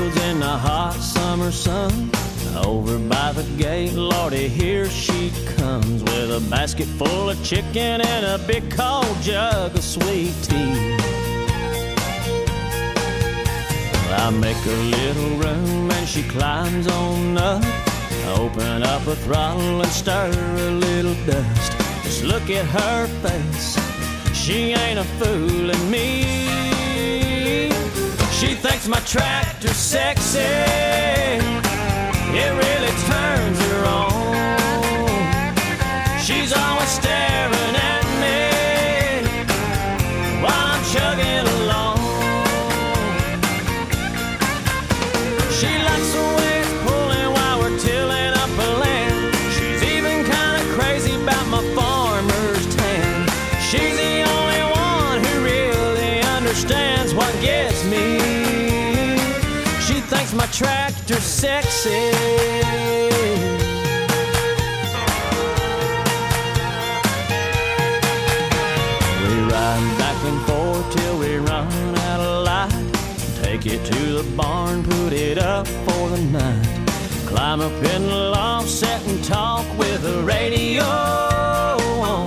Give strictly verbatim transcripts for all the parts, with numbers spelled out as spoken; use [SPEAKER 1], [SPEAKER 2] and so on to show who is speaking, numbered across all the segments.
[SPEAKER 1] woods in the hot summer sun. Over by the gate, Lordy, here she comes with a basket full of chicken and a big cold jug of sweet tea. Well, I make her little room and she climbs on up. Open up a throttle and stir a little dust. Just look at her face, she ain't a fooling me. She thinks my tractor's sexy, it really turns her on. She's always staring at me while I'm chugging along. She likes the way it's pulling while we're tilling up a land. She's even kind of crazy about my farmer's tan. She's the only one who really understands what gets me. She thinks my tractor's sexy. We ride back and forth till we run out of light. Take it to the barn, put it up for the night. Climb up in the loft, sit and talk with the radio on.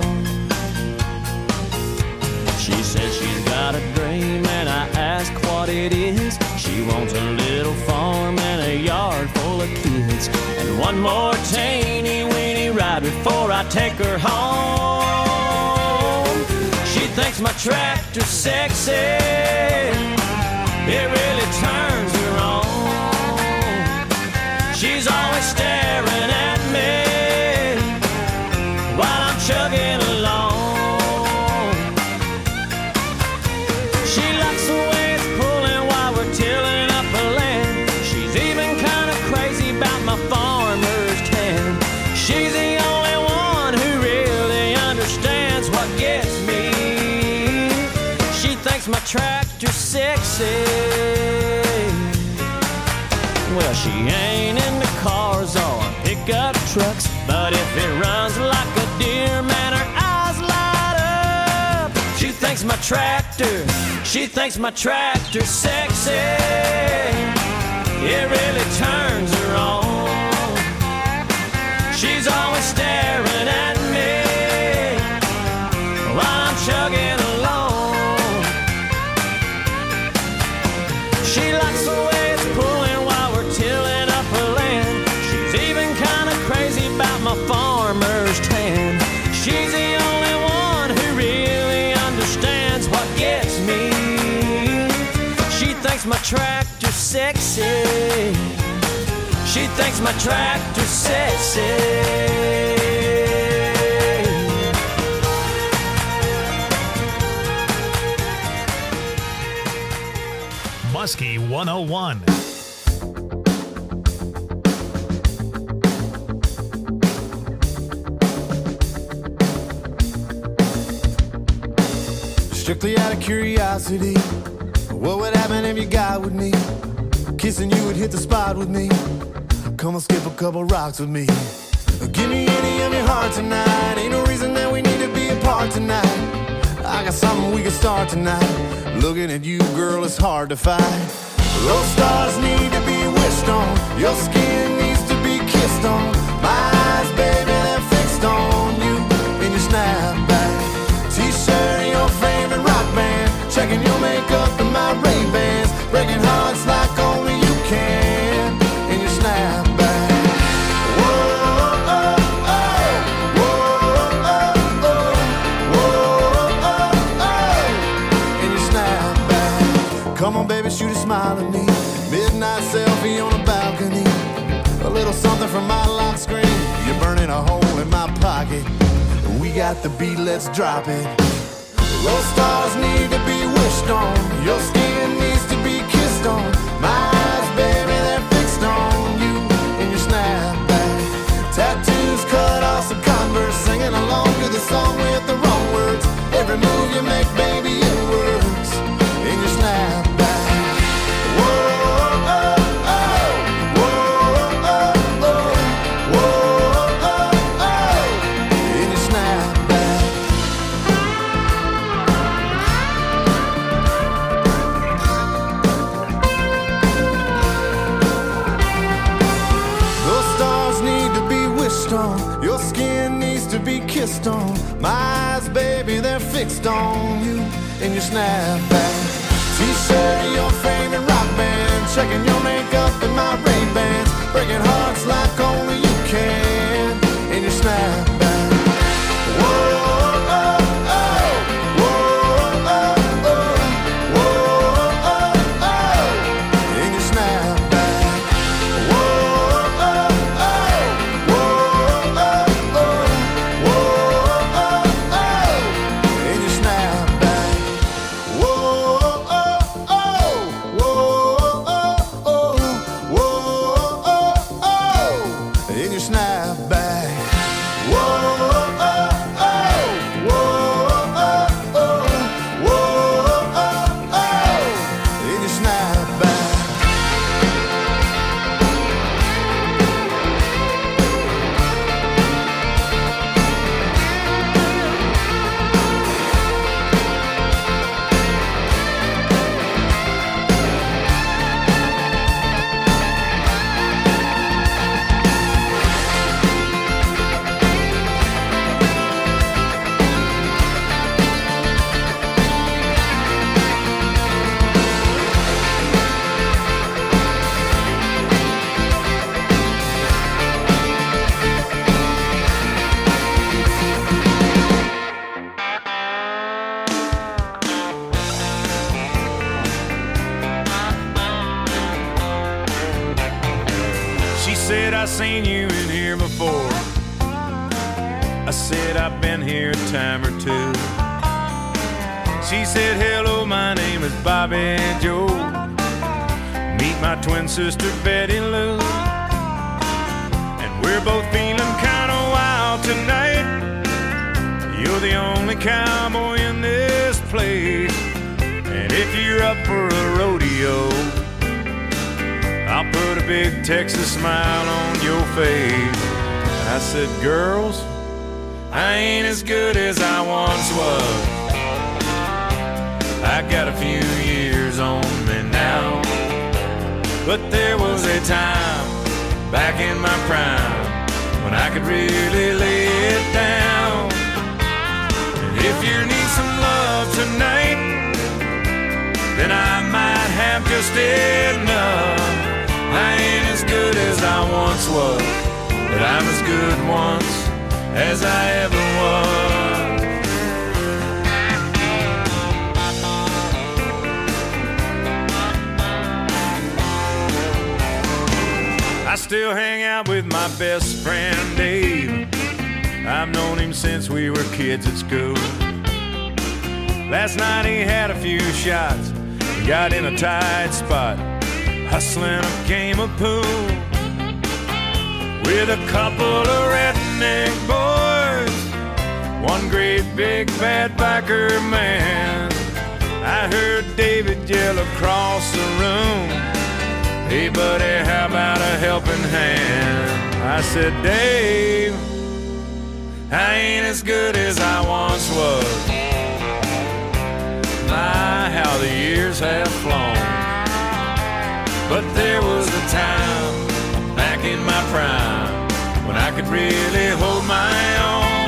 [SPEAKER 1] She says she's got a dream and I ask what it is. She wants a little farm and a yard full of kids, and one more teeny weeny ride before I take her home. She thinks my tractor's sexy, it really turns her on. She's always staring at me while I'm chugging along. She likes the way it's pulling while we're tilling up a land. She's even kind of crazy about my farmer's tan. She's the only one who really understands what gets me. She thinks my tractor's sexy. Well, she ain't into cars or pickup trucks, but if it runs like a deer, man, her eyes light up. She thinks my tractor, she thinks my tractor's sexy, it really turns her on. She's always staring at me while I'm chugging along. She likes the way it's pulling while we're tilling up a land. She's even kind of crazy about my farmer's tan. She's the only one who really understands what gets me. She thinks my tractor's sexy. She thinks my tractor's sexy.
[SPEAKER 2] Muskie one oh one.
[SPEAKER 3] Strictly out of curiosity, what would happen if you got with me? Kissing you would hit the spot with me. Come on, skip a couple rocks with me. Give me any of your heart tonight. Ain't no reason that we need to be apart tonight. I got something we can start tonight. Looking at you, girl, it's hard to fight. Those stars need to be wished on. Your skin needs to be kissed on. My eyes, baby, they're fixed on you in your snapback T-shirt, your favorite rock band. Checking your makeup and my Ray-Bans. Breaking hearts like only you can in your snapback. Whoa, oh, oh. Whoa, oh, oh. Whoa, oh, oh. In your snapback. Come on, baby, shoot a smile at me. Midnight selfie on a balcony. A little something from my lock screen. You're burning a hole in my pocket. We got the beat, let's drop it. Those stars need to be wished on. Your skin needs to be kissed on. My eyes, baby, they're fixed on you in your snapback. Tattoos cut off some Converse. Singing along to the song with the wrong words. Every move you make, baby, it works in your snapback. Whoa. be kissed on. My eyes, baby, they're fixed on you and your snapback. T-shirt, your favorite rock band, checking your makeup in my Ray-Bans, breaking hearts like only you can in your snapback. Whoa, oh, oh, whoa, oh, oh, whoa, oh, oh, in your snapback. Whoa, oh, oh, whoa, oh, oh, whoa, oh, oh, in your snapback. Whoa, oh, oh, whoa, oh, oh, whoa, oh, oh, in your snapback. Whoa, oh, oh, whoa, oh, oh, whoa, oh, oh, in your snapback.
[SPEAKER 4] She said, I seen you in here before. I said, I've been here a time or two. She said, hello, my name is Bobby Joe. Meet my twin sister, Betty Lou. And we're both feeling kind of wild tonight. You're the only cowboy in this place. And if you're up for a rodeo, I'll put a big Texas smile on your face. I said, girls, I ain't as good as I once was. I got a few years on me now. But there was a time back in my prime when I could really lay it down. And if you need some love tonight, then I might have just enough. I ain't as good as I once was, but I'm as good once as I ever was. I still hang out with my best friend Dave. I've known him since we were kids at school. Last night he had a few shots, got in a tight spot, hustling a game of pool with a couple of redneck boys, one great big bad biker man. I heard David yell across the room, hey buddy, how about a helping hand? I said, Dave, I ain't as good as I once was. My, how the years have flown. But there was a time back in my prime when I could really hold my own.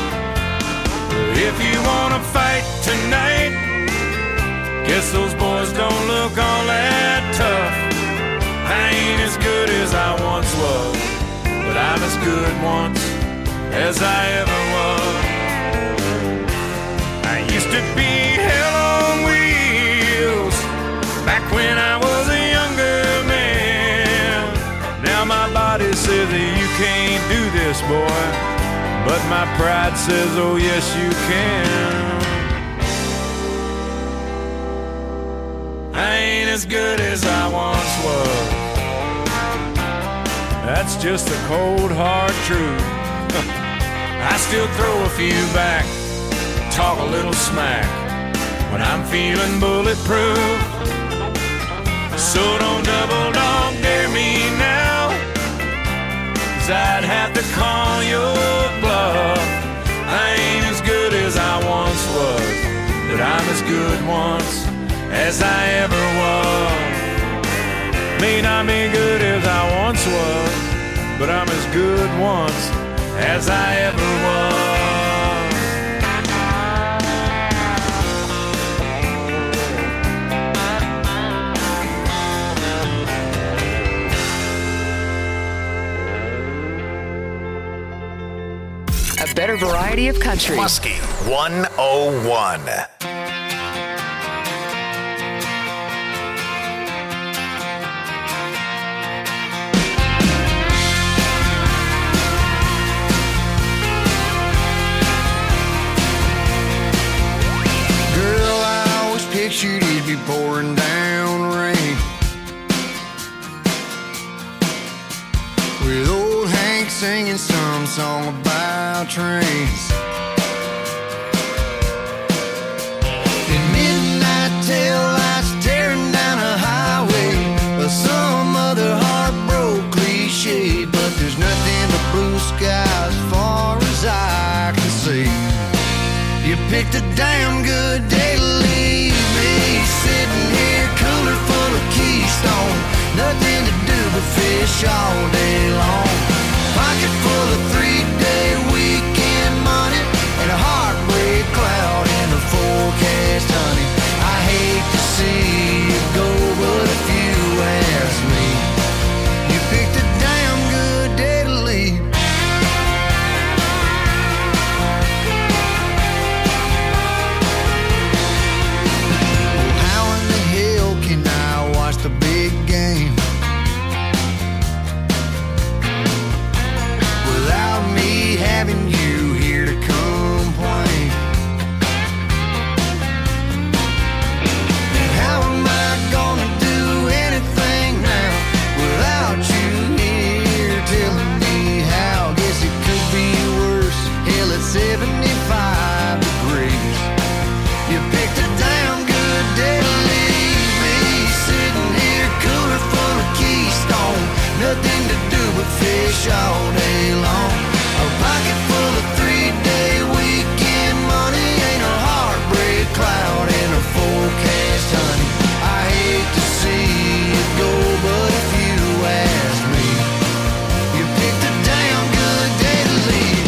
[SPEAKER 4] If you wanna fight tonight, guess those boys don't look all that tough. I ain't as good as I once was, but I'm as good once as I ever was. I used to be hell on wheels back when I was a younger man. Now my body says that you can't do this, boy, but my pride says, oh yes you can. I ain't as good as I once was. That's just the cold hard truth. I still throw a few back, talk a little smack when I'm feeling bulletproof. So don't double dog dare me now, 'cause I'd have to call your bluff. I ain't as good as I once was, but I'm as good once as I ever was. May not be good as I once was, but I'm as good once as I ever was.
[SPEAKER 5] better variety of country.
[SPEAKER 2] Muskie one oh one.
[SPEAKER 6] Girl, I always pictured it'd be pouring down rain, with old Hank singing some song about trains. And midnight tail lights tearing down a highway, or some other heartbroken cliche. But there's nothing but blue sky as far as I can see. You picked a damn good day to leave me, sitting here cooler full of Keystone. Nothing to do but fish all day long. Pocket full of three-day weekend money, and a heartbreak cloud in the forecast, honey. I hate to see you go, but if you ask me, you picked a damn good day to leave. The big game without me having you here to complain. How am I gonna do anything now without you here telling me how? Guess it could be worse. Hell, it's seventy-five degrees. You picked a damn good day to leave me, sitting here cooler full of Keystone. Nothing to do but fish all day long. A pocket full of three-day weekend money, ain't a heartbreak cloud in a forecast, honey. I hate to see you go, but if you ask me, you picked a damn good day to leave.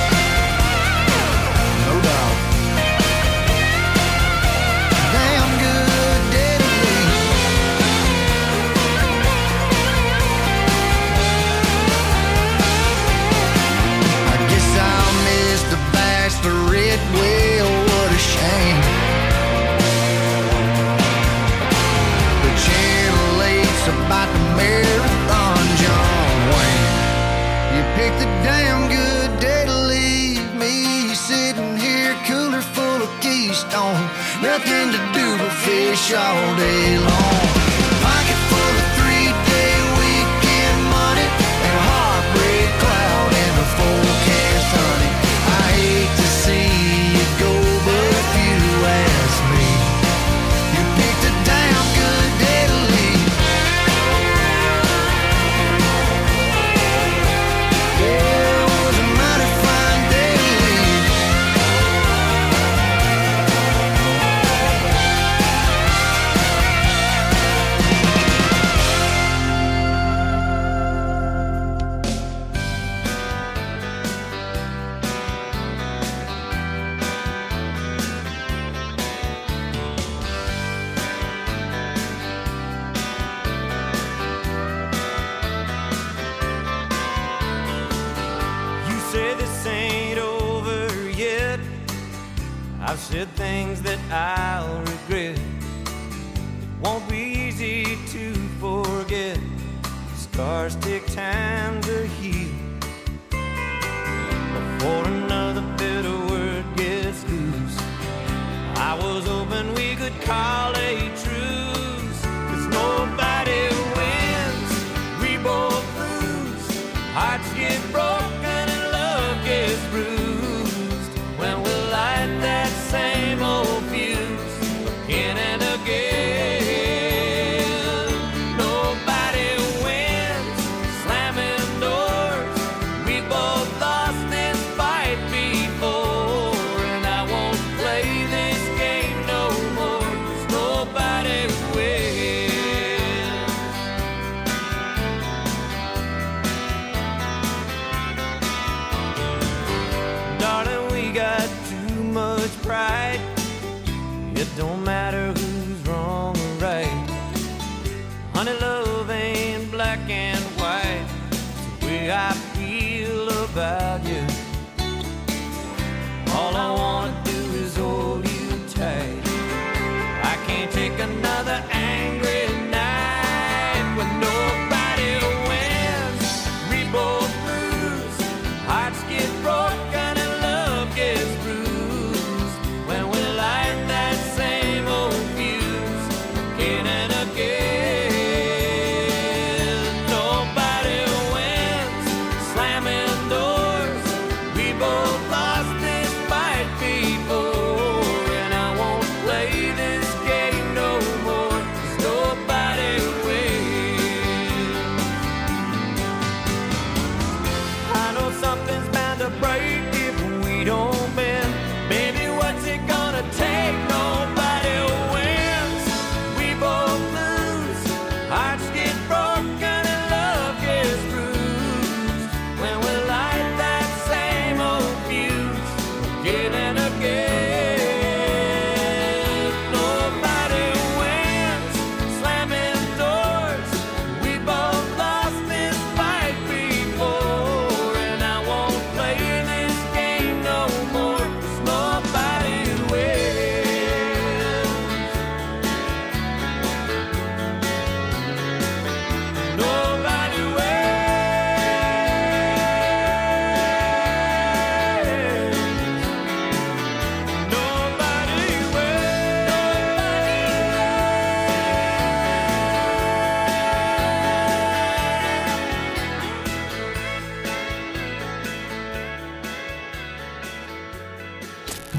[SPEAKER 6] No doubt. Damn good day to leave. I guess I'll miss the bachelorette. Well, what a shame. The Channel eight's about the marathon, John Wayne. You picked a damn good day to leave me, sitting here cooler full of Keystone. Nothing to do but fish all day long. Pocket full of three-day weekend money, and a heartbreak cloud in the forecast, honey. I hate to see you go, but if you ask me, you picked a damn good day to leave. Yeah, it was a mighty fine day to leave.
[SPEAKER 1] You say this ain't over yet. I've said things that I'll regret. It won't be easy to forget. Scars take time to heal before another bitter word gets loose. I was hoping we could call a truce, 'cause nobody wins, we both lose. Hearts get broken and love gets bruised when we light that same old fuse again and again. Nobody wins, slamming doors. We both lost this fight before, and I won't play this game no more, 'cause nobody wins. Darling, we got too much pride. It don't matter who's wrong or right. Honey, love ain't black and white. It's the way I feel about you.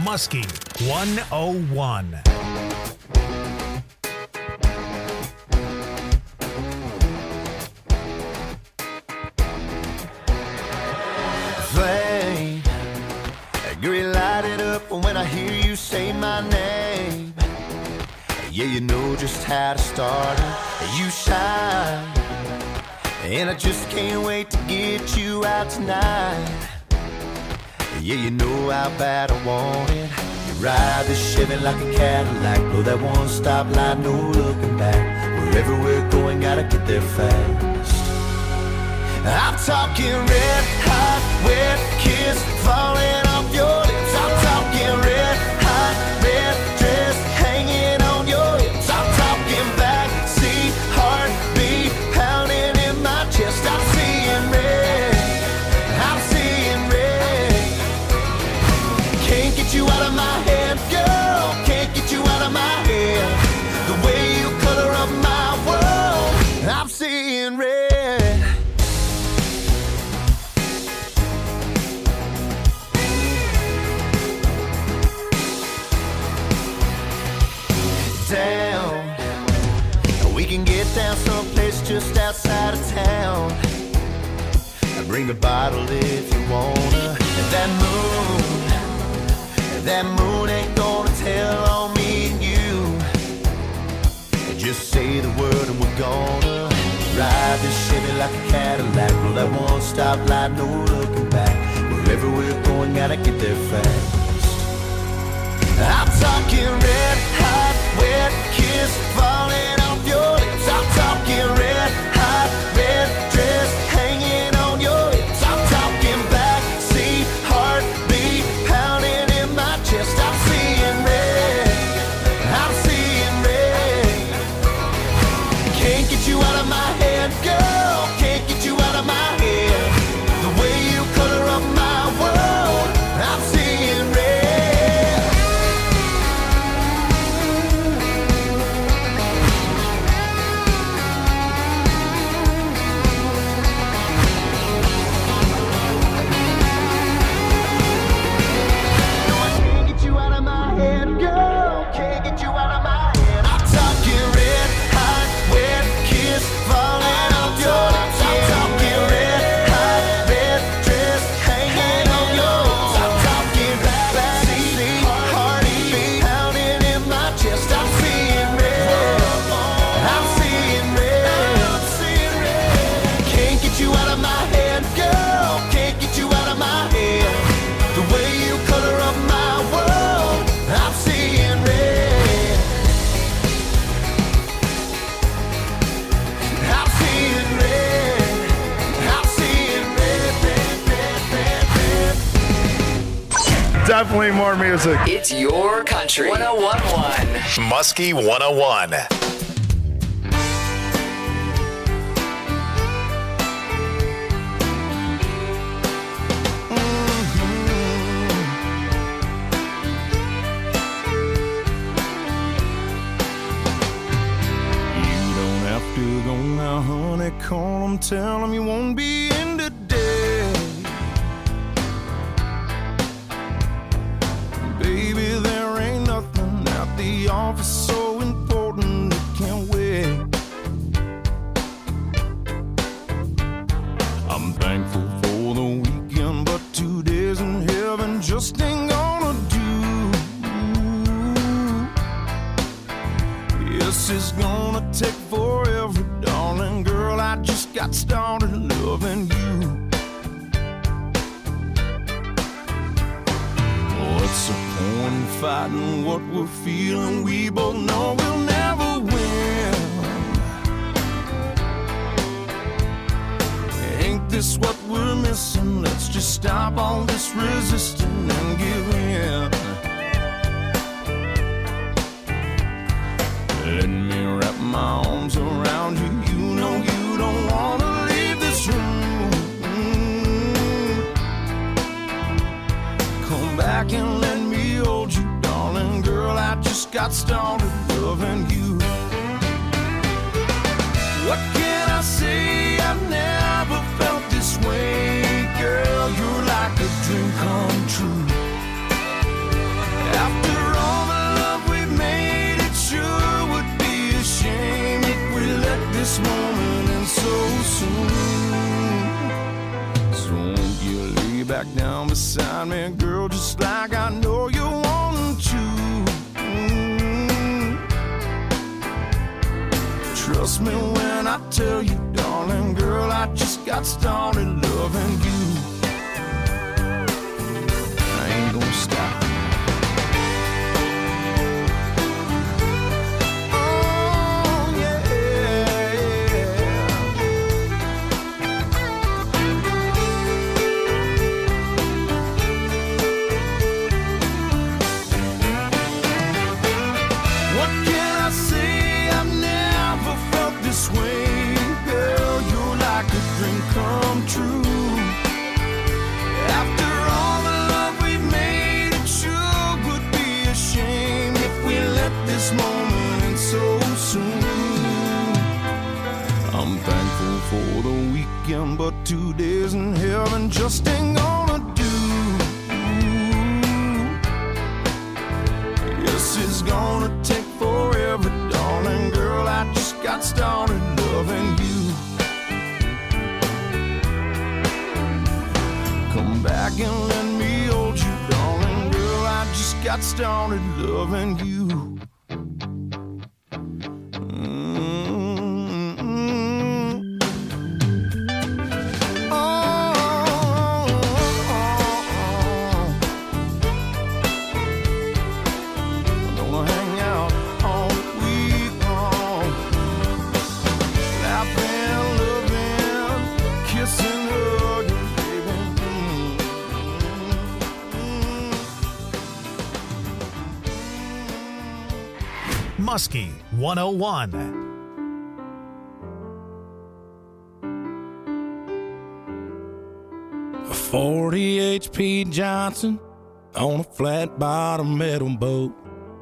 [SPEAKER 5] Muskie one oh one.
[SPEAKER 3] Flame, agree, light it up when I hear you say my name. Yeah, you know just how to start it. You shine, and I just can't wait to get you out tonight. Yeah, you know how bad I want it. You ride this Chevy like a Cadillac, blow that one stop light, no looking back. Wherever we're going, gotta get there fast. I'm talking red hot, wet kiss falling off your lips. I'm talking red hot, red dress hanging on your hips. I'm talking backseat heartbeat pounding in my chest. I'm seeing red, I'm seeing red. Can't get you out of my head, girl. Can't get you out of my head. The way you color up my world, I'm seeing red. Down, we can get down someplace just outside of town. Bring a bottle if you wanna. That moon, that moon ain't gonna tell on me and you. Just say the word and we're gonna ride this Chevy like a Cadillac. Roll that one stop light, no looking back. Wherever we're going, gotta get there fast. I'm talking red hot, wet kiss falling off your lips. I'm talking red hot, red dress hanging on your hips. I'm talking backseat heartbeat pounding in my chest. I'm seeing red, I'm seeing red. Can't get you out of my head, girl. Can't get you out of my head. The way you color up my world, I'm seeing red.
[SPEAKER 7] Definitely more music.
[SPEAKER 8] It's your country. one oh one point one.
[SPEAKER 2] Muskie one oh one.
[SPEAKER 3] You don't have to go now, honey. Call them, tell them you won't be in today. Baby, there ain't nothing at the office so important it can't wait. I'm thankful for the weekend, but two days in heaven just ain't gonna do. Yes, it's gonna take forever, darling girl. I just got started loving you. What's the point in fighting what we're feeling? We both know we'll never win. Ain't this what we're missing? Let's just stop all this resisting and give in. Let me wrap my arms around you. You know you don't wanna leave this room. Come back and let me hold you, darling girl. I just got started loving you. What can I say? I've never felt this way, girl. You're like a dream come true. back down beside me, girl, just like I know you want to. Mm. Trust me when I tell you, darling, girl, I just got started loving you. I ain't gonna stop. For the weekend, but two days in heaven just ain't gonna do. Yes, it's gonna take forever, darling girl. I just got started loving you. Come back and let me hold you, darling girl. I just got started loving you.
[SPEAKER 5] Muskie one oh one.
[SPEAKER 9] A forty H P Johnson on a flat bottom metal boat.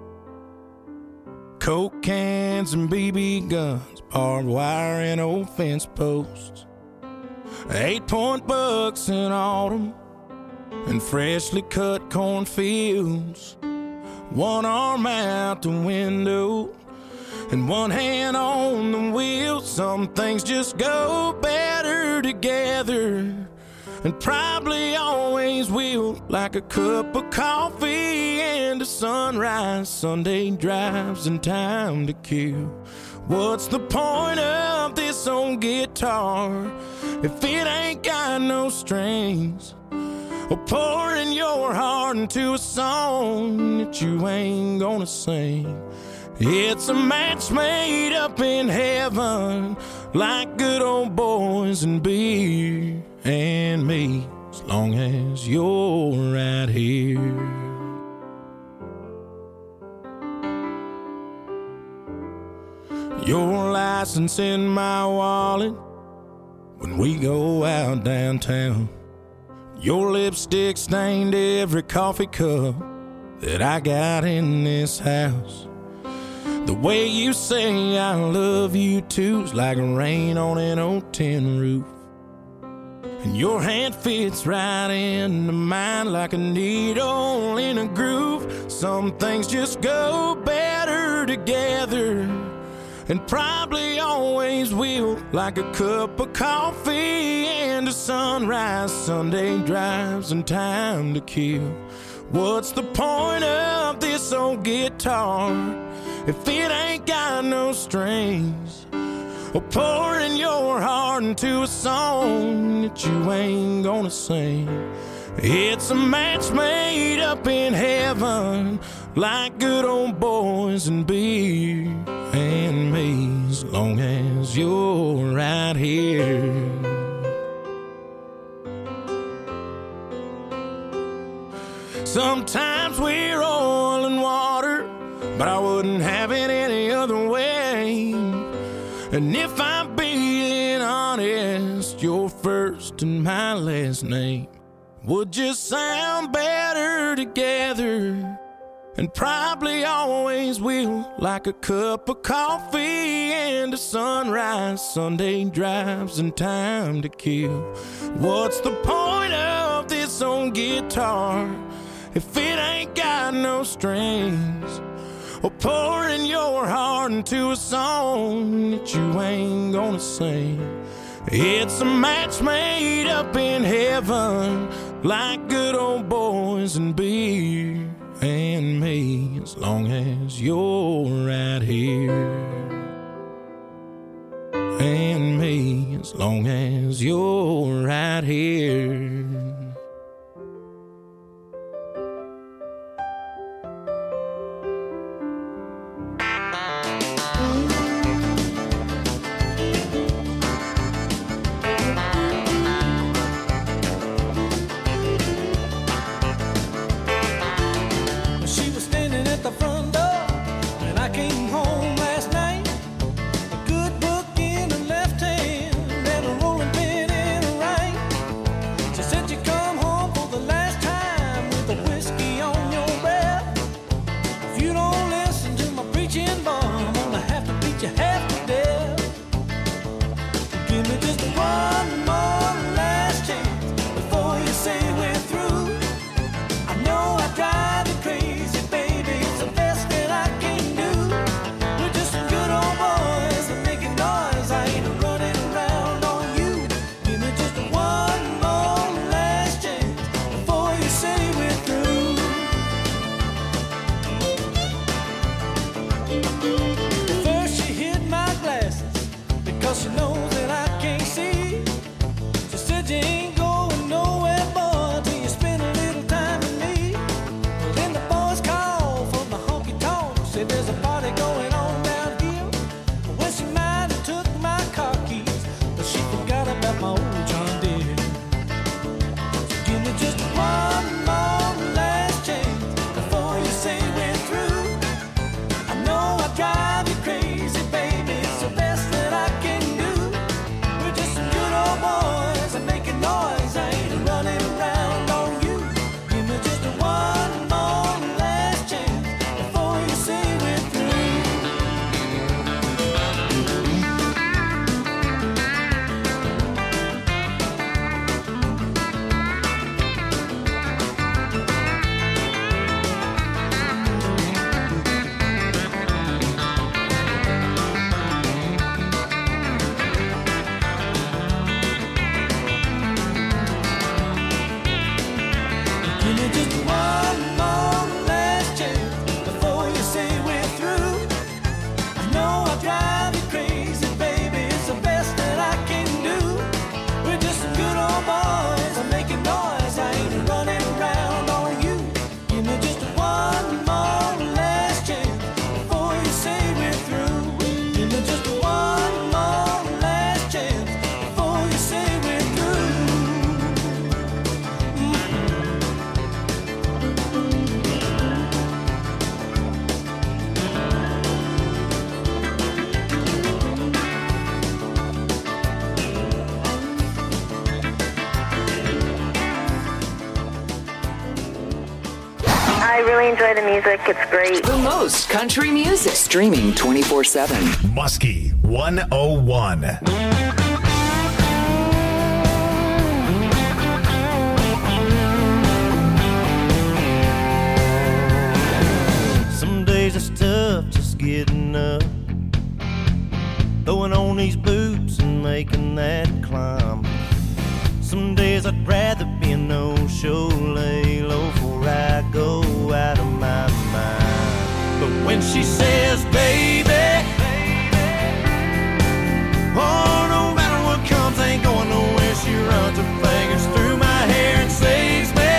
[SPEAKER 9] Coke cans and B B guns, barbed wire and old fence posts. Eight point bucks in autumn and freshly cut cornfields. One arm out the window and one hand on the wheel. Some things just go better together, and probably always will. Like a cup of coffee and a sunrise, Sunday drives and time to kill. What's the point of this old guitar if it ain't got no strings? Or pouring your heart into a song that you ain't gonna sing. It's a match made up in heaven, like good old boys and beer and me, as long as you're right here. Your license in my wallet when we go out downtown. Your lipstick stained every coffee cup that I got in this house. The way you say I love you too's like rain on an old tin roof. And your hand fits right into mine like a needle in a groove. Some things just go better together, and probably always will. Like a cup of coffee and a sunrise, Sunday drives and time to kill. What's the point of this old guitar if it ain't got no strings? Or pouring your heart into a song that you ain't gonna sing. It's a match made up in heaven, like good old boys and beer and me, as long as you're right here. Sometimes we're oil and water, but I wouldn't have it any other way. And if I'm being honest, your first and my last name would just sound better together, and probably always will. Like a cup of coffee and a sunrise, Sunday drives and time to kill. What's the point of this old guitar if it ain't got no strings? Or pouring your heart into a song that you ain't gonna sing. It's a match made up in heaven, like good old boys and beer and me, as long as you're right here. And me, as long as you're right here.
[SPEAKER 10] Enjoy the music. It's great.
[SPEAKER 8] The most country music. Streaming twenty-four seven.
[SPEAKER 2] Muskie one oh one.
[SPEAKER 6] Some days it's tough just getting up, throwing on these boots and making that climb. Some days I'd rather be a no-show, lay low before I go out of my mind. But when she says, baby, oh, no matter what comes, ain't going nowhere. She runs her fingers through my hair and saves me.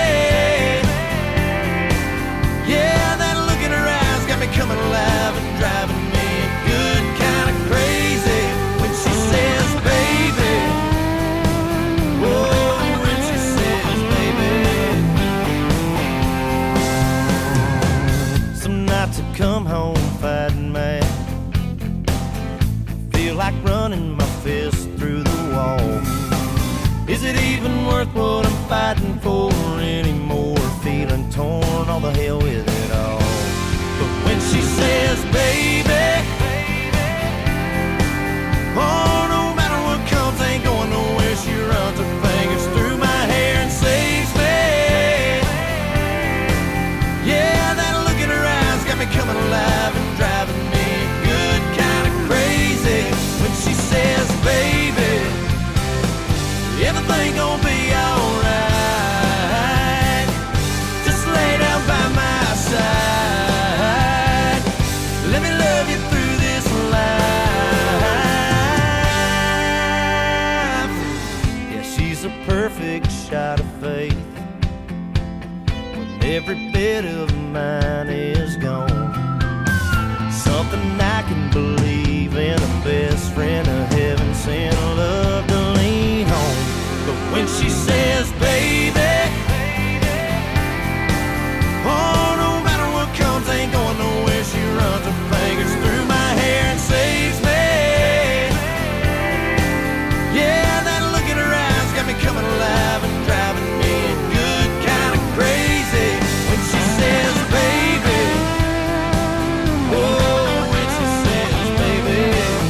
[SPEAKER 6] Yeah, that look in her eyes got me coming alive and driving me good kind of crazy. When she says, baby, oh, when she says, baby. Some nights I come home fighting mad, feel like running my fist through the wall. Is it even worth what I'm fighting for anymore? Feeling torn, all the hell with it all. But when she says, baby, oh, no matter what comes, ain't going nowhere. She runs her fingers through my hair and saves me. Yeah, that look in her eyes got me coming alive and driving me good kind of crazy. When she says, baby, everything gonna be alright. perfect shot of faith when every bit of mine is gone. Something I can believe in, a best friend of heaven sent love to lean on. But when she says, baby, oh, no matter what comes, ain't going nowhere. She runs her fingers through my hair and saves me. Yeah, that look in her eyes got me coming alive and driving me good kind of crazy. When she says, baby, oh, when she says, baby,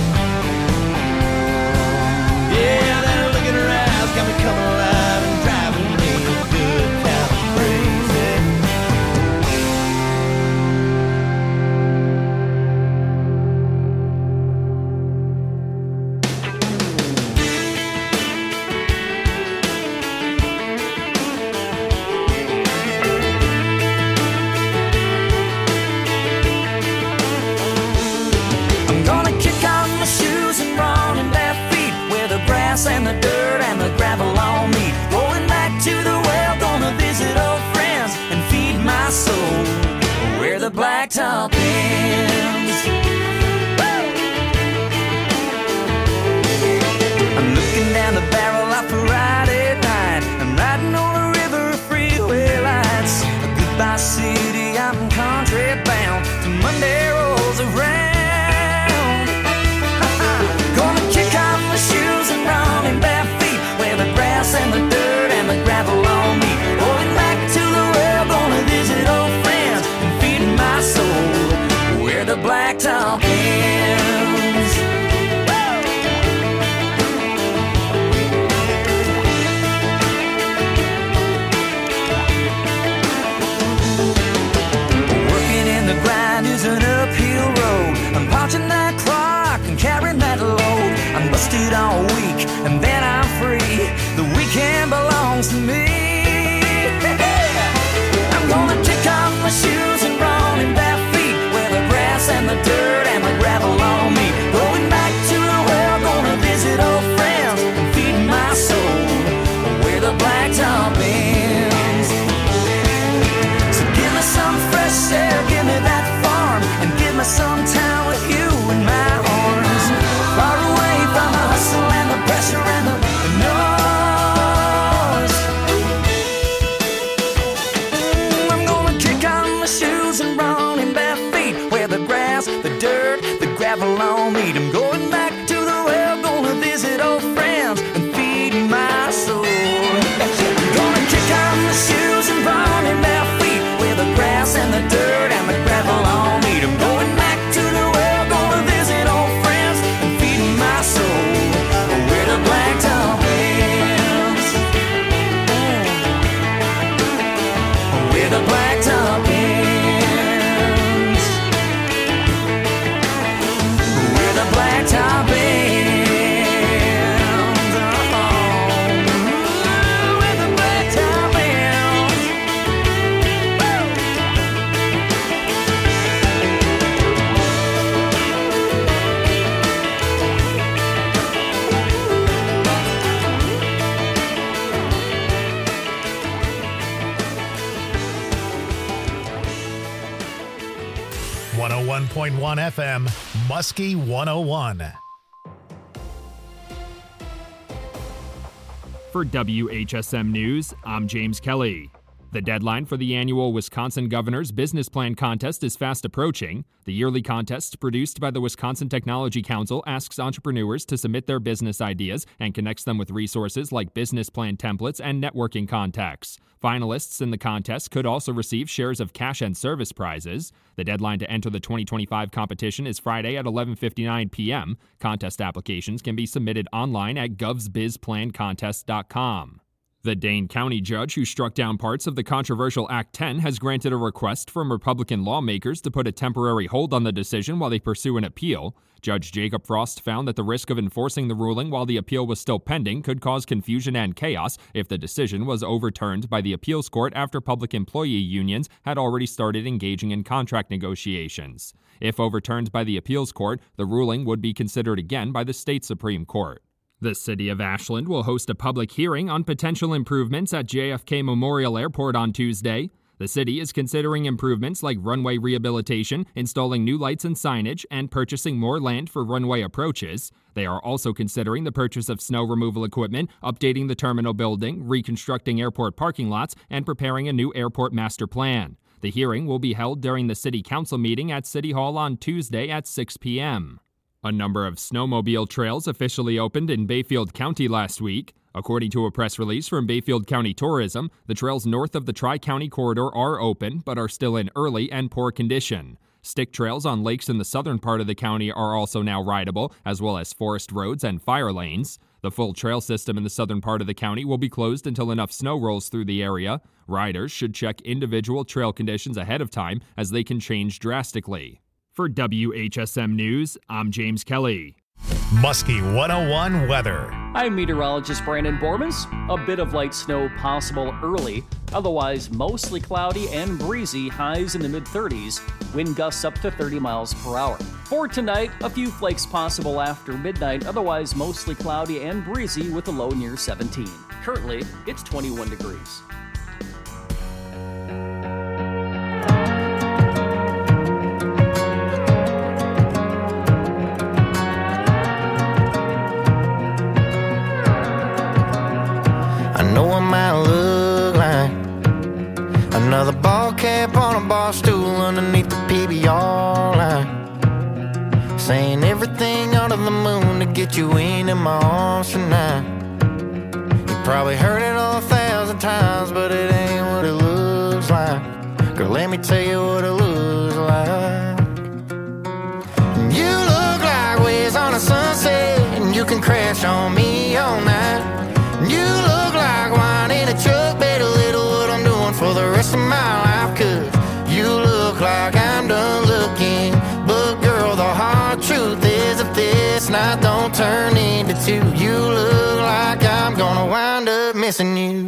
[SPEAKER 6] yeah, that look in her eyes got me coming alive and driving me good kind of crazy.
[SPEAKER 1] I'm gonna kick off my shoes and run in bare feet where the grass and the dirt and the gravel all meet. Going back to the well, gonna visit old friends and feed my soul where the blacktop ends. I'm looking down the barrel of a Friday night. I'm riding on a river of freeway lights. Goodbye city, I'm country bound till Monday rolls around. Gonna kick off my shoes and run in bare feet where the grass and the dirt and the gravel all meet. Going back to the well, gonna visit old friends and feed my soul where the blacktop ends. Working in the grind is an uphill road. I'm punching that clock and carrying that load. I'm busted all week and then I'm free. The weekend belongs to me. I'm gonna kick off my shoes and run in bare feet where the grass and the dirt and the gravel all meet. Going back to the well, gonna visit old friends and feed my soul where the blacktop ends. So give me some fresh air, give me that farm, and give me some time with you in my arms. Far away from the hustle and the pressure and the noise. I'm gonna kick on my shoes and run in bare feet where the grass, the dirt, the gravel all meet. I'm going back to the well, gonna visit old friends and feed my soul. I'm gonna kick on my shoes and run in bare feet where the grass and the dirt and the gravel all meet. I'm going back to the well, gonna visit old friends and feed my soul where the blacktop ends. Where the blacktop ends. Where the blacktop ends. Oh, where the blacktop ends.
[SPEAKER 2] one oh one point one F M, Muskie one oh one.
[SPEAKER 10] For W H S M News, I'm James Kelly. The deadline for the annual Wisconsin Governor's Business Plan Contest is fast approaching. The yearly contest, produced by the Wisconsin Technology Council, asks entrepreneurs to submit their business ideas and connects them with resources like business plan templates and networking contacts. Finalists in the contest could also receive shares of cash and service prizes. The deadline to enter the twenty twenty-five competition is Friday at eleven fifty-nine p.m. Contest applications can be submitted online at govs biz plan contest dot com. The Dane County judge who struck down parts of the controversial Act ten has granted a request from Republican lawmakers to put a temporary hold on the decision while they pursue an appeal. Judge Jacob Frost found that the risk of enforcing the ruling while the appeal was still pending could cause confusion and chaos if the decision was overturned by the appeals court after public employee unions had already started engaging in contract negotiations. If overturned by the appeals court, the ruling would be considered again by the state Supreme Court. The city of Ashland will host a public hearing on potential improvements at J F K Memorial Airport on Tuesday. The city is considering improvements like runway rehabilitation, installing new lights and signage, and purchasing more land for runway approaches. They are also considering the purchase of snow removal equipment, updating the terminal building, reconstructing airport parking lots, and preparing a new airport master plan. The hearing will be held during the city council meeting at City Hall on Tuesday at six p.m. A number of snowmobile trails officially opened in Bayfield County last week. According to a press release from Bayfield County Tourism, the trails north of the Tri-County Corridor are open, but are still in early and poor condition. Stick trails on lakes in the southern part of the county are also now rideable, as well as forest roads and fire lanes. The full trail system in the southern part of the county will be closed until enough snow rolls through the area. Riders should check individual trail conditions ahead of time, as they can change drastically. For W H S M News, I'm James Kelly.
[SPEAKER 2] Muskie one oh one weather.
[SPEAKER 11] I'm meteorologist Brandon Bormans. A bit of light snow possible early, otherwise mostly cloudy and breezy, highs in the mid thirties, wind gusts up to thirty miles per hour. For tonight, a few flakes possible after midnight, otherwise mostly cloudy and breezy with a low near seventeen. Currently, it's twenty-one degrees.
[SPEAKER 6] Another ball cap on a bar stool underneath the P B R line, saying everything under the moon to get you into my arms tonight. You probably heard it all a thousand times, but it ain't what it looks like. Girl, let me tell you what it looks like. You look like waves on a sunset, and you can crash on me all night. You look like wine in a truck, better little what I'm doing for the rest of my life. Cause you look like I'm done looking, but girl, the hard truth is if this night don't turn into two, you look like I'm gonna wind up missing you.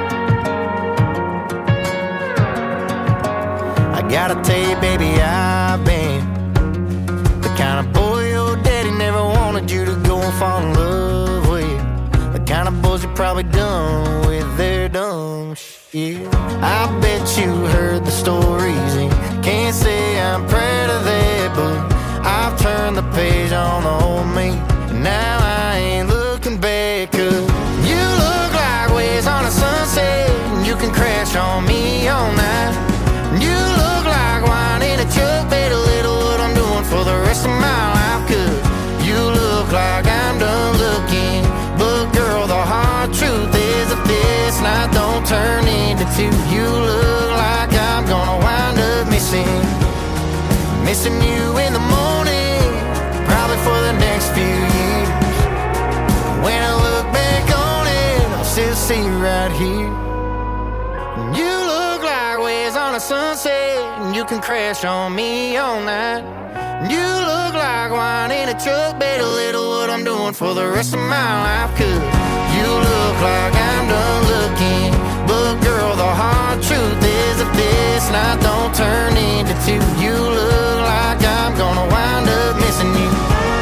[SPEAKER 6] I gotta tell you, baby, I've been the kind of boy your daddy never wanted you to go and fall in love with. The kind of boys you probably done with their dumb shit. I bet you heard the stories and can't say I'm proud of that, but I've turned the page on the old me, and now I ain't looking back. Cause you look like waves on a sunset, and you can crash on me all night. You look like wine in a truck, better little what I'm doing for the rest of my life. Cause you look like I'm done looking, but girl, the hard truth is if this night don't turn into two, you look like I'm gonna wind up missing Missing you in the morning, probably for the next few years. When I look back on it, I'll still see you right here. You look like waves on a sunset, and you can crash on me all night. You look like wine in a truck, better little what I'm doing for the rest of my life. Cause you look like I'm done looking, but girl, the hard truth is if this night don't turn into two, you look like I'm gonna wind up missing you.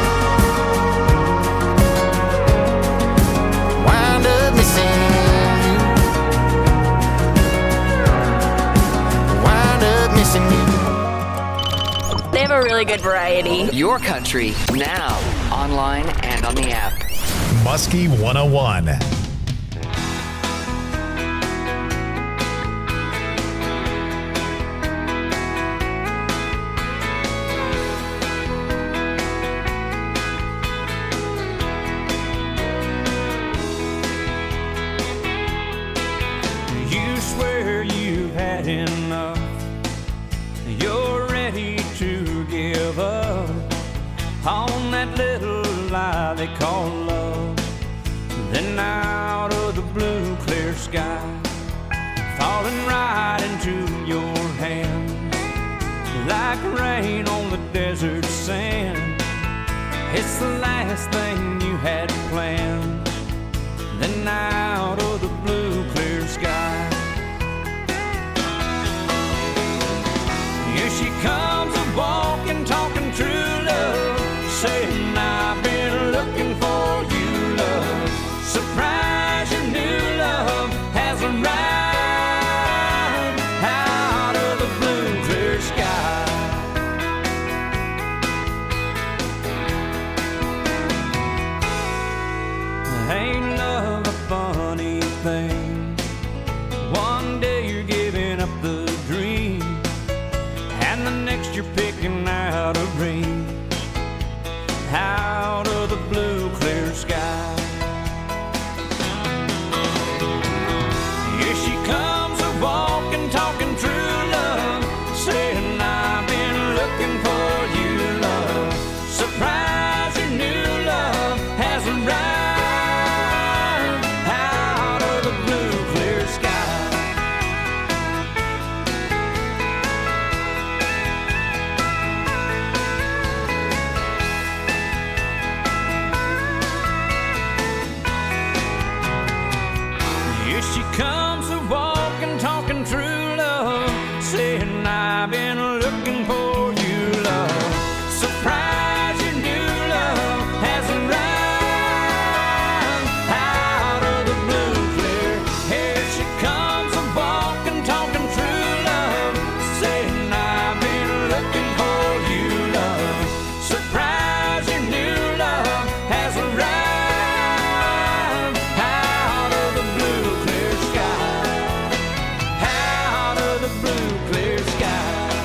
[SPEAKER 6] Wind up missing you. Wind up missing you.
[SPEAKER 8] They have a really good variety. Your country, now, online and on the app.
[SPEAKER 2] Muskie one oh one.
[SPEAKER 1] You swear you've had enough. You're ready to give up on that little lie they call love. Then out of the blue clear sky, falling right into your hands, like rain on the desert sand. It's the last thing you had planned. Then out of the blue clear sky, here she comes a-walking, talking true love, saying I've been looking for you, love. she comes a walking, talking true love, saying I've been looking for you, love. Surprise, your new love has arrived out of the blue clear. Here she comes a walking, talking true love, saying I've been looking for you, love. Surprise, your new love has arrived out of the blue clear sky, out of the blue clear sky.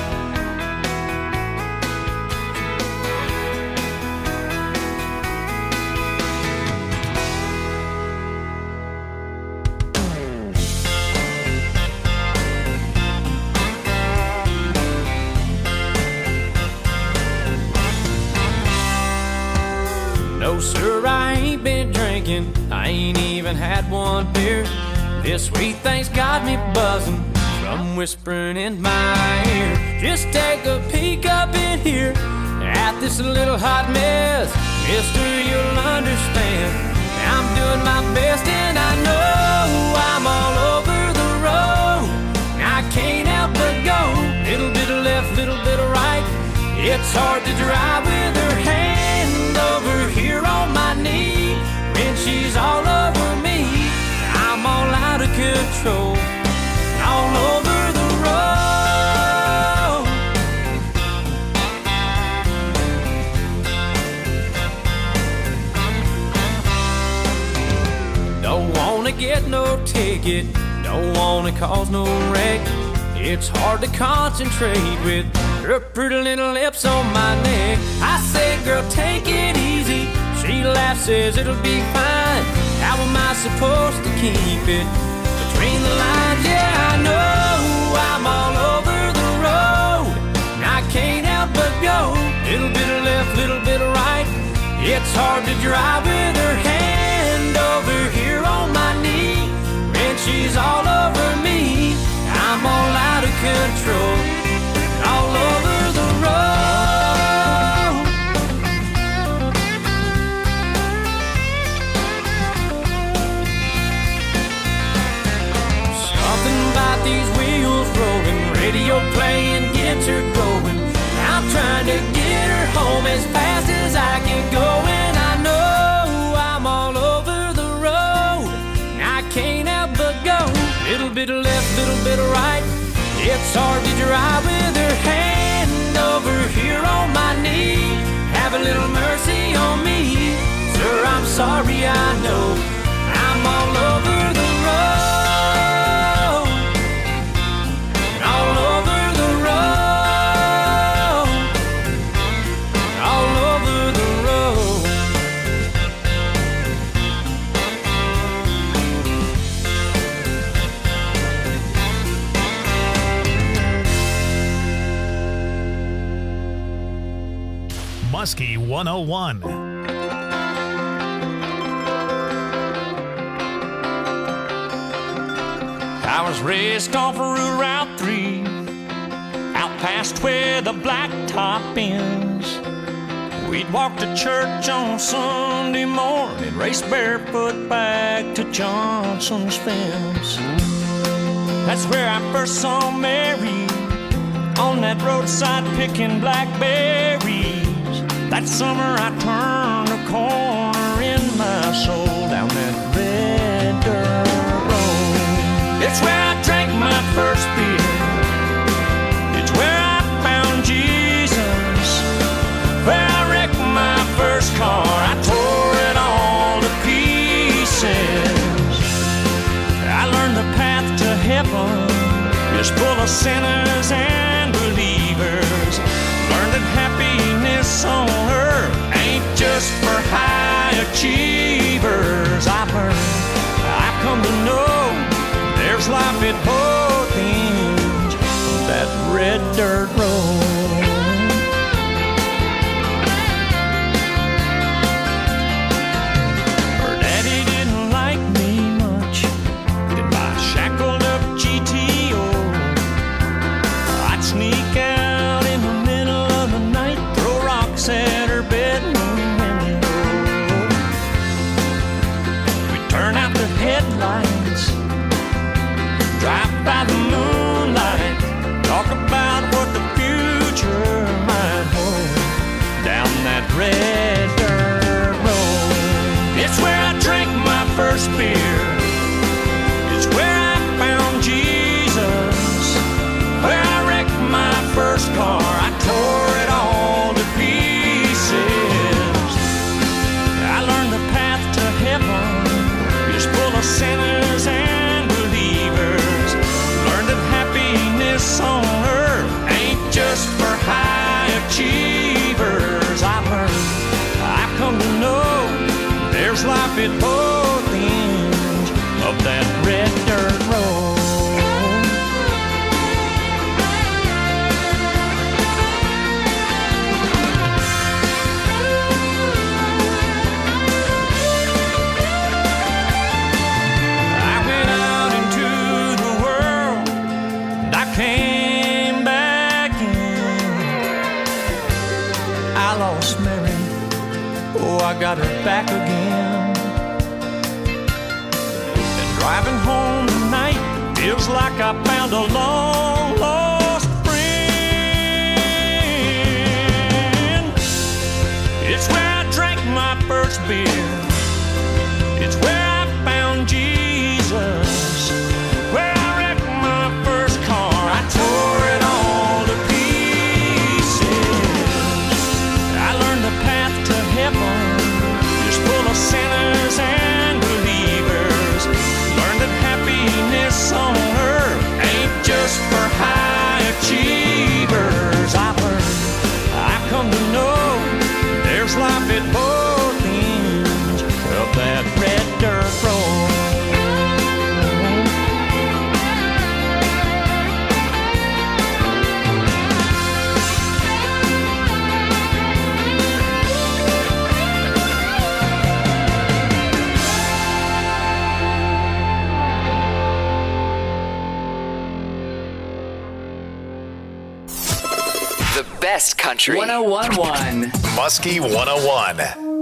[SPEAKER 1] No, sir, I ain't been drinking. I ain't even had one beer. This sweet thing's got me buzzing from whispering in my ear. Just take a peek up in here at this little hot mess. Mister, you'll understand. I'm doing my best and I know I'm all over the road. I can't help but go. Little bit of left, little bit of right. It's hard to drive with her hand over here on my knee. When she's all over me, I'm all out of control, all over the road. Don't wanna get no ticket, don't wanna cause no wreck. It's hard to concentrate with her pretty little lips on my neck. I say, girl, take it easy. She laughs, says it'll be fine. How am I supposed to keep it between the lines? Yeah, I know I'm all over the road, and I can't help but go. Little bit of left, little bit of right. It's hard to drive with her hand over here on my knee. When she's all over me, I'm all out of control, all over the road. Something about these wheels rolling, radio playing gets her going. I'm trying to get her home as fast as I can go, and I know I'm all over the road, and I can't help but go. Little bit of left, little bit of right. It's hard to drive with her hand over here on my knee. Have a little mercy on me, sir, I'm sorry, I know I'm all over the road, all over the road, all over the road.
[SPEAKER 2] Muskie one oh one.
[SPEAKER 12] I was raised off of Route three, out past where the blacktop ends. We'd walk to church on Sunday morning, race barefoot back to Johnson's fence. That's where I first saw Mary, on that roadside picking blackberries. That summer I turned a corner in my soul down that red dirt road. It's where I drank my first beer. It's where I found Jesus. Where I wrecked my first car. I tore it all to pieces. I learned the path to heaven is full of sinners and believers. Learned that happiness on earth ain't just for high achievers. I've learned, I've come to know there's life at both ends of that red dirt road. Her daddy didn't like me much, then by shackled up G T O, I'd sneak out in the middle of the night, throw rocks at her bedroom window. We'd turn out the headlights drive by the moonlight, talk about what the future might hold down that red dirt road. It's where I drank my first beer. It's where I found Jesus. Where I wrecked my first car. I tore it all to pieces. I learned the path to heaven is full of sinners and believers. Learned that happiness on earth ain't just for high achievers. I learned, I've come to know there's life at both ends of that red dirt road. I got her back again. And driving home tonight feels like I found a long lost friend. It's where I drank my first beer. It's where I found Jesus. Where I wrecked my first car. I tore it all to pieces. I learned the path to heaven full of sinners and believers. Learn that happiness on earth ain't just for high achievers. I've learned, I've come to know there's life at both ends of that red dirt road.
[SPEAKER 8] Best country. one oh one point one.
[SPEAKER 2] Muskie one oh one.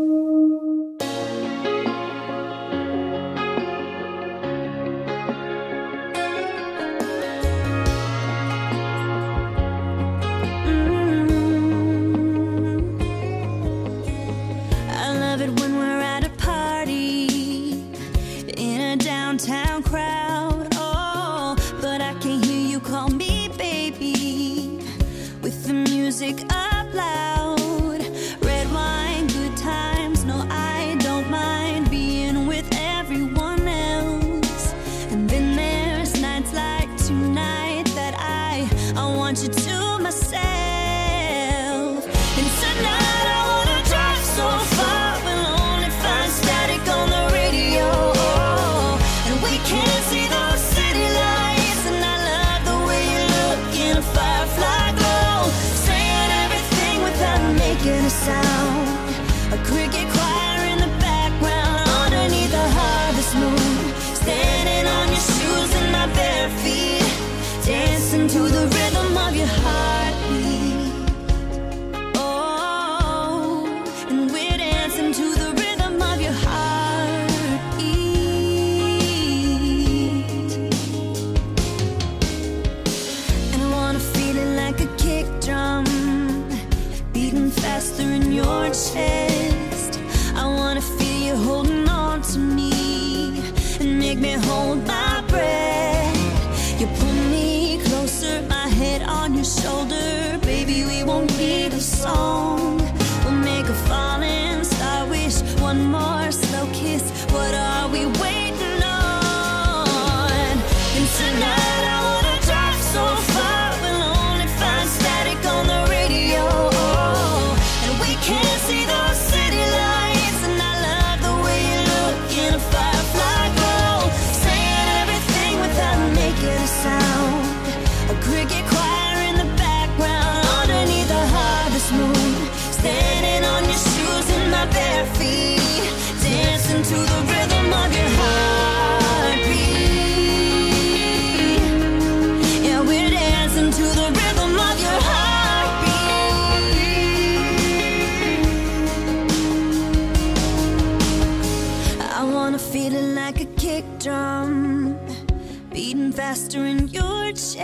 [SPEAKER 13] Up loud, red wine, good times. No, I don't mind being with everyone else. And then there's nights like tonight that I I want you to myself. And tonight I wanna drive so far, we'll only find static on the radio. And we can't see those city lights. And I love the way you look in a firefly glow, making a sound, a cricket choir in the background, underneath the harvest moon, standing on your shoes and my bare feet, dancing to the rhythm of your heartbeat. Oh, and we're dancing to the rhythm of your heartbeat. And I wanna feel it like a kick drum, beating faster in your chest. I wanna feel you holding on to me and make me hold my breath. You pull me closer, my head on your shoulder. Baby, we won't need a song. We'll make a falling star wish, one more slow kiss. What are we waiting on? And tonight I wanna drive so far, we'll only find static on the radio. Can't see those city lights, and I love the way you look in a firefly glow, saying everything without making a sound, a cricket choir in the background, underneath the harvest moon, standing on your shoes and my bare feet, dancing to the rhythm of your heartbeat. Yeah, we're dancing to the rhythm of your heartbeat. Feeling like a kick drum, beating faster in your chest.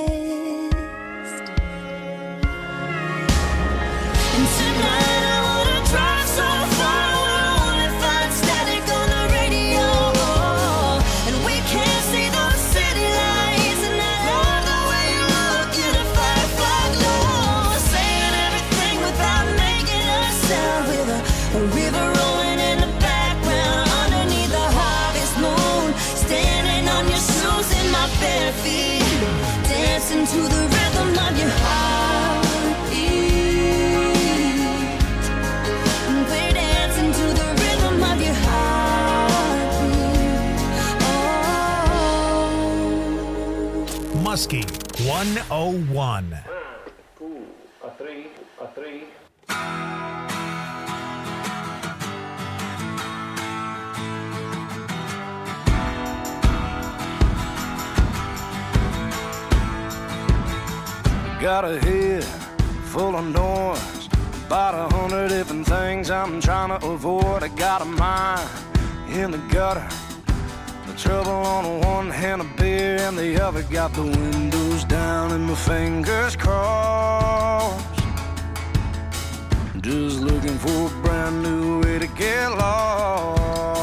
[SPEAKER 13] And tonight I wanna drive so far, we'll only find static on the radio. And we can't see those city lights, and I love the way you look in a firefly glow, saying everything without making a sound, with a, a river rolling in the background underneath the harvest moon, standing on your shoes in my bare feet, dancing to the rhythm of your heartbeat. We're dancing to the rhythm of your heartbeat. Oh.
[SPEAKER 2] Muskie one oh one.
[SPEAKER 14] Two, a three, a three.
[SPEAKER 6] Got a head full of noise, about a hundred different things I'm trying to avoid. I got a mind in the gutter, the trouble on one hand, a beer and the other. Got the windows down and my fingers crossed, just looking for a brand new way to get lost.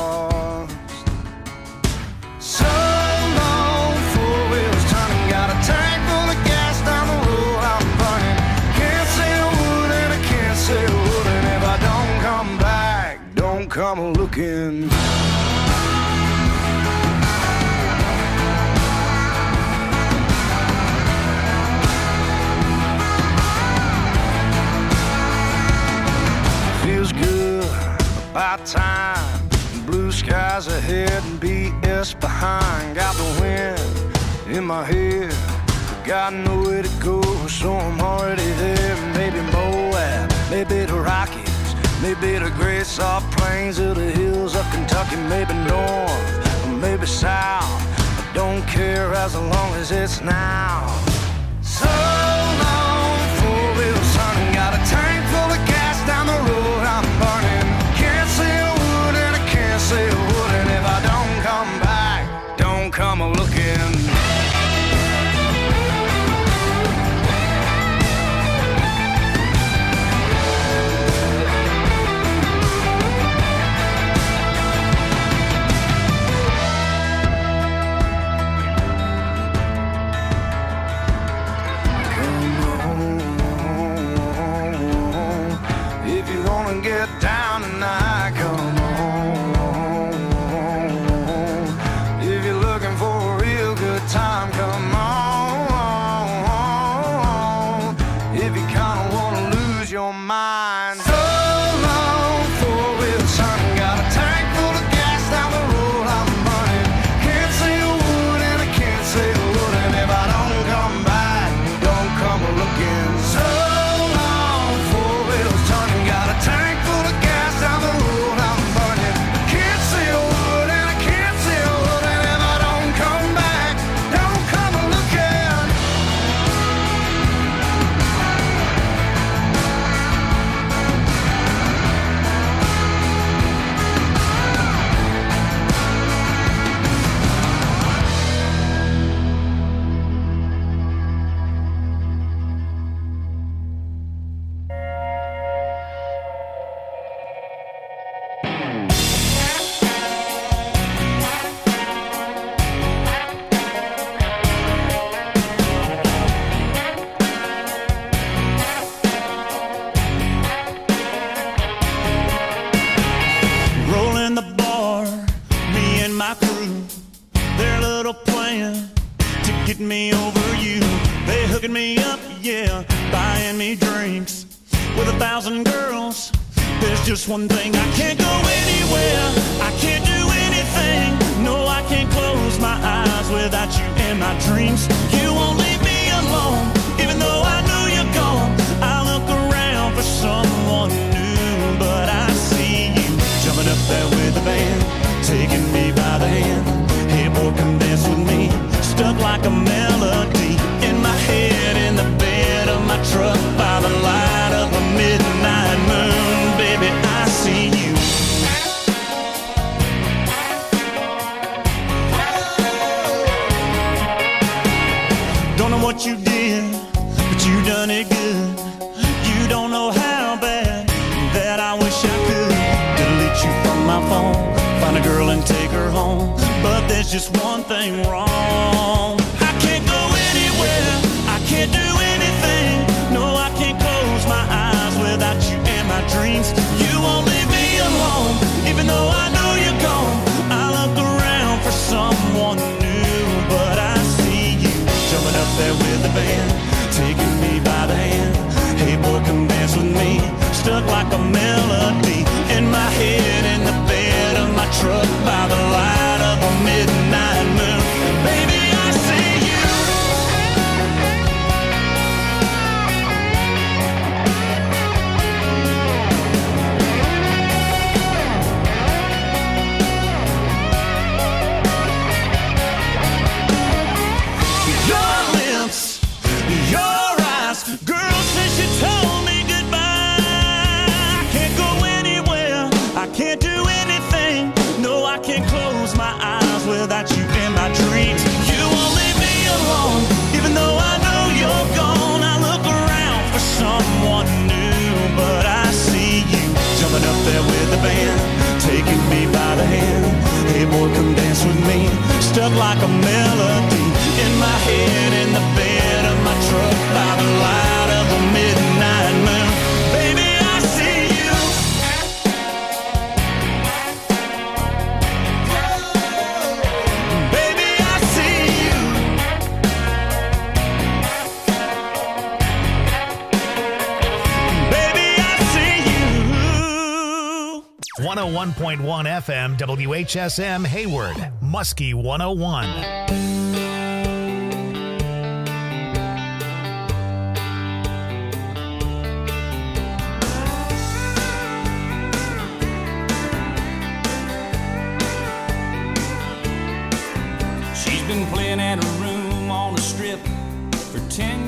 [SPEAKER 6] So long, four wheels turning, got a tank full of gas down the road I'm burning. Can't say a word and I can't say a word, and if I don't come back, don't come looking. Feels good, about time. Blue skies ahead and B S behind. Got the wind in my head, got nowhere to go, so I'm already there. Maybe Moab, maybe the Rockies, maybe the great soft plains of the hills of Kentucky. Maybe north, or maybe south, I don't care as long as it's now. So long, four wheels turning, got a tank full of gas down the road I'm burning. Can't say a word and I can't say a word, and if I don't come back, don't come looking. Get down tonight, come on. If you're looking for a real good time, come on. If you kinda wanna lose your mind, so long, four wheels turning, got a tank full of gas down the road I'm running. Can't say a word and I can't say a word, and if I don't come back, don't come looking. So long, four wheels turning, got a tank down the road I'm burning. Can't say a word and I can't say a word, and if I don't come back, don't come looking.
[SPEAKER 12] Me over you, they hooking me up, yeah, buying me drinks with a thousand girls. There's just one thing, I can't go anywhere, I can't do anything. No, I can't close my eyes without you in my dreams. You won't leave me alone, even though I know you're gone. I look around for someone new, but I see you jumping up there with the band, taking me by the hand. Hey boy, come dance with me. Stuck like a melody in my head, in the bed of my truck, by the light of a midnight moon. Baby, I see you. what you did, but you done it good. You don't know how bad that I wish I could delete you from my phone, find a girl and take her home. But there's just one thing wrong. I can't go anywhere, I can't do anything. No, I can't close my eyes without you in my dreams. You won't leave me alone, even though I know you're gone. I look around for someone new, but I see you jumping up there with the band, taking me by the hand. Hey boy, come dance with me. Stuck like a melody in my head, in the bed of my truck by the light of a midnight moon. Baby, I see you. Your lips, your eyes, girl, since you told me goodbye, I can't go anywhere, I can't do anything. No, I can't close my eyes without you in my dreams. You won't leave me alone, even though I know you're gone. I look around for someone new, but I see you jumping up there with the band, taking me by the hand. Hey boy, come dance with me. Stuck like a melody in my head, in the bed of my truck by the light of a midnight moon. Baby, I see you. Baby, I see you. Baby, I see you.
[SPEAKER 2] one oh one point one F M W H S M Hayward, Muskie one oh one.
[SPEAKER 12] She's been playing at a room